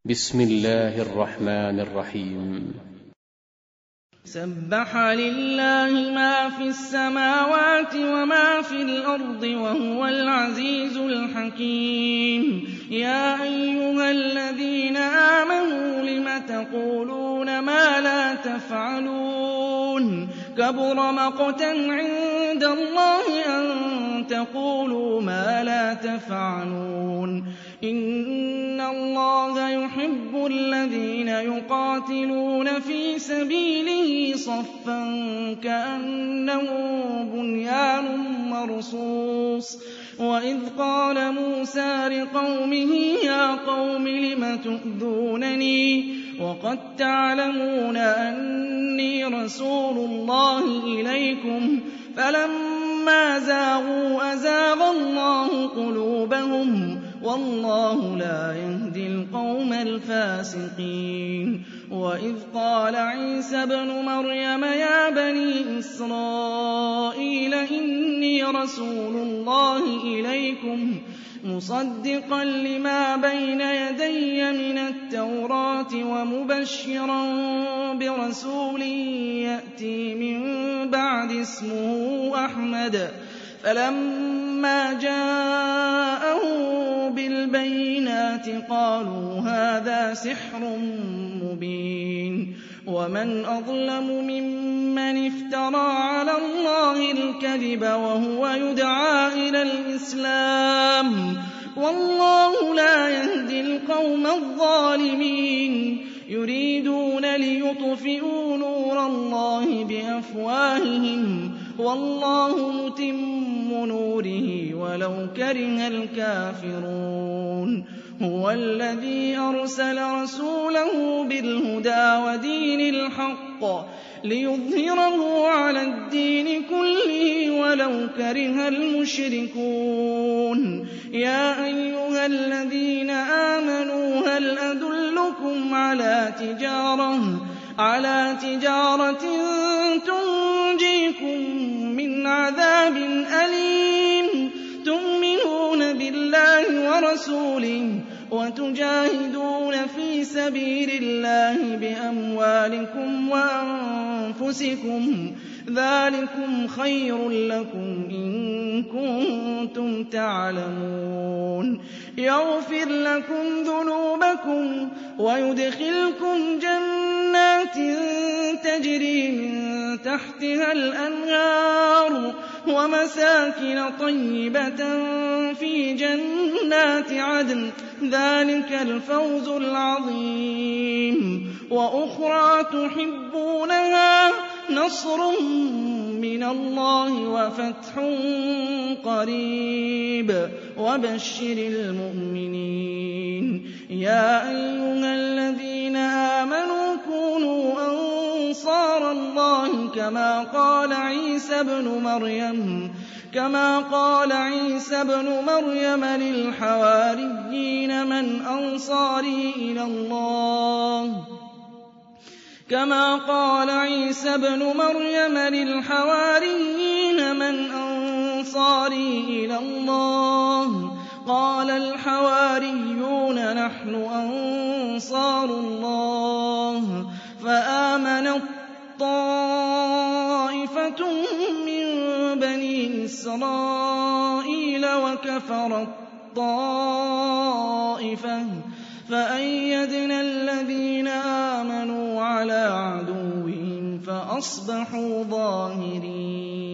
بسم الله الرحمن الرحيم. سبح لله ما في السماوات وما في الأرض وهو العزيز الحكيم. يا أيها الذين آمنوا لم تقولون ما لا تفعلون كبر مقتا عند الله أن تقولوا ما لا تفعلون. إن الله يحب الذين يقاتلون في سبيله صفا كأنه بنيان مرصوص. وإذ قال موسى لقومه يا قوم لم تؤذونني وقد تعلمون أني رسول الله إليكم فلما زاغوا أزاغ الله قلوبهم والله لا يهدي القوم الفاسقين. وإذ قال عيسى ابن مريم يا بني إسرائيل إني رسول الله إليكم مصدقا لما بين يدي من التوراة ومبشرا برسول يأتي من بعد اسمه أحمد. فلما جاءهم بالبينات قالوا هذا سحر مبين. ومن أظلم ممن افترى على الله الكذب وهو يدعى إلى الإسلام والله لا يهدي القوم الظالمين. يريدون ليطفئوا نور الله بأفواههم والله متم نوره ولو كره الكافرون. هو الذي أرسل رسوله بالهدى ودين الحق ليظهره على الدين كله ولو كره المشركون. يا أيها الذين آمنوا هل أدلكم على تجارة تنجيكم من عذاب أليم تؤمنون بالله ورسوله وتجاهدون في سبيل الله بأموالكم وأنفسكم ذلكم خير لكم إن كنتم تعلمون. يغفر لكم ذنوبكم ويدخلكم جنات تجري من تحتها الأنهار ومساكن طيبة في جنات عدن ذلك الفوز العظيم. وأخرى تحبونها نصر من الله وفتح قريب وبشر المؤمنين. يا أيها الذين آمنوا كونوا أنصار الله كما قال عيسى ابن مريم للحواريين من أنصاري إلى الله قال الحواريون نحن أنصار الله. فآمنت طائفة من بني إسرائيل وكفرت طائفة فأيدنا الذين آمنوا على عدوهم فأصبحوا ظاهرين.